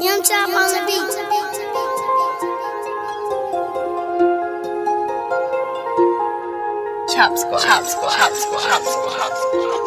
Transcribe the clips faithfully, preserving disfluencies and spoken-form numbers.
Young Chop on the beat. Chop Squad, Chop Squad, Chop Squad, Chop Squad, Chop Squad.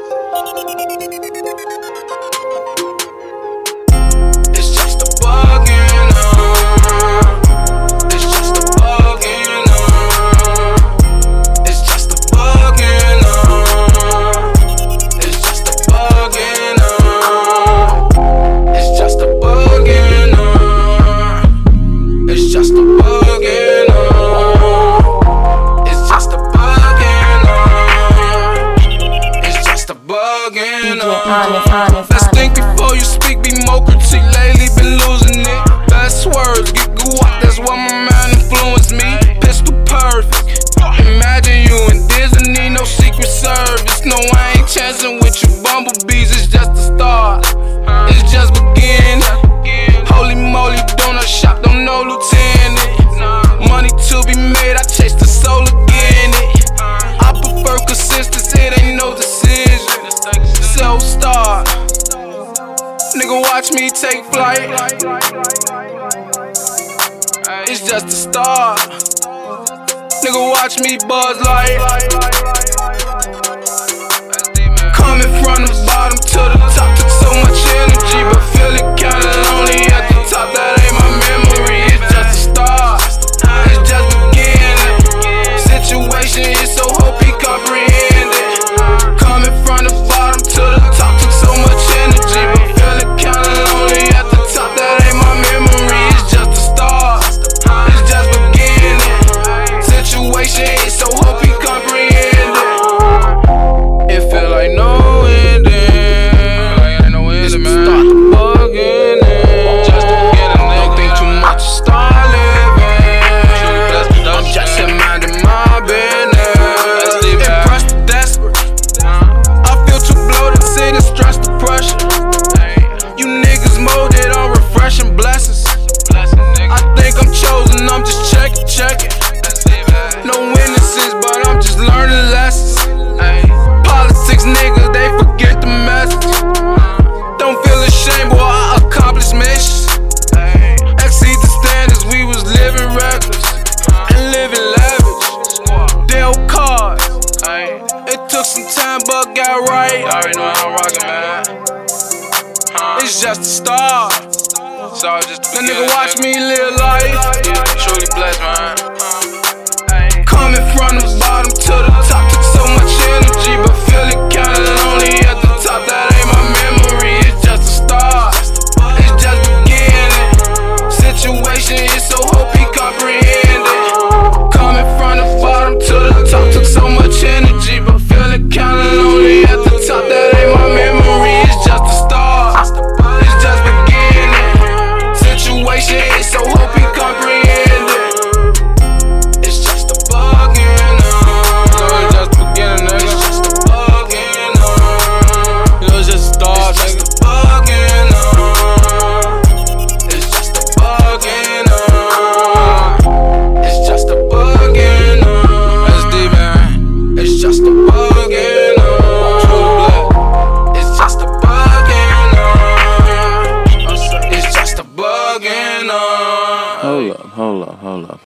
It's just a bug in on. It's just a bug in on. It's just a bug in on. It's just a bug in on. It's just a bug in on. It's just a bug in on. It's just a bug in on. It's just a bug in on. Let's think before you speak, be more critique. Lately been losing it. Best words, get goo up, that's why my mind influenced me. Pistol perfect. Imagine you in Disney, no secret service. No, I ain't chancing with you bumblebees, it's just the start. It's just beginning. Holy moly, donut shop, don't know lieutenant. Money to be made, I chase the soul again. I prefer consistency, it ain't no decision. Self-start. Nigga, watch me take flight. It's just a start. Nigga, watch me buzz like. Coming from the bottom to the top, took so much energy, but feeling kinda lonely at the top. That ain't my memory. It's just a start. It's just beginning. Situation is so hope he comprehend it. Coming from the bottom to the top, took so much energy, but feeling kinda lonely at the top. That ain't my memory. It's just a start. It's just beginning. Situation is so hope he comprehend it. It feel like no ending. It's the start to bugging in. Just to get a don't think too much, start living. I'm just minding my business. Impressed the desperate. I feel too bloated, see the stress, the pressure. You niggas molded on refreshing blessings. I think I'm chosen, I'm just checking, checking. No witnesses, but I'm just learning lessons. Politics niggas, they forget the message. Don't feel ashamed, boy, I accomplish missions. Exceed the standards, we was living reckless and living lavish. Deal cards. It took some time, but got right. I already know how I'm rockin', man. It's just a start. So just the nigga watch me live life. Yeah, truly blessed, man. Coming from the bottom to the top.